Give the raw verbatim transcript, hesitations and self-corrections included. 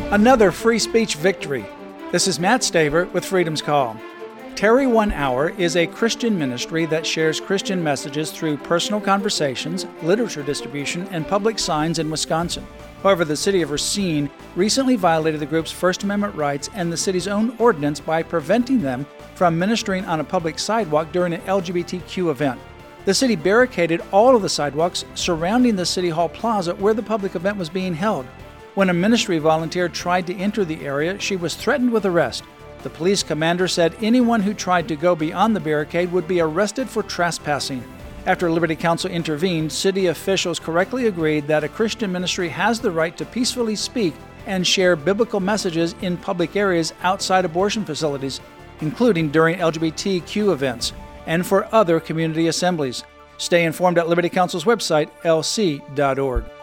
Another free speech victory. This is Matt Staver with Freedom's Call. Tarry One Hour is a Christian ministry that shares Christian messages through personal conversations, literature distribution, and public signs in Wisconsin. However, the city of Racine recently violated the group's First Amendment rights and the city's own ordinance by preventing them from ministering on a public sidewalk during an L G B T Q event. The city barricaded all of the sidewalks surrounding the City Hall Plaza where the public event was being held. When a ministry volunteer tried to enter the area, she was threatened with arrest. The police commander said anyone who tried to go beyond the barricade would be arrested for trespassing. After Liberty Counsel intervened, city officials correctly agreed that a Christian ministry has the right to peacefully speak and share biblical messages in public areas outside abortion facilities, including during L G B T Q events, and for other community assemblies. Stay informed at Liberty Counsel's website, L C dot org.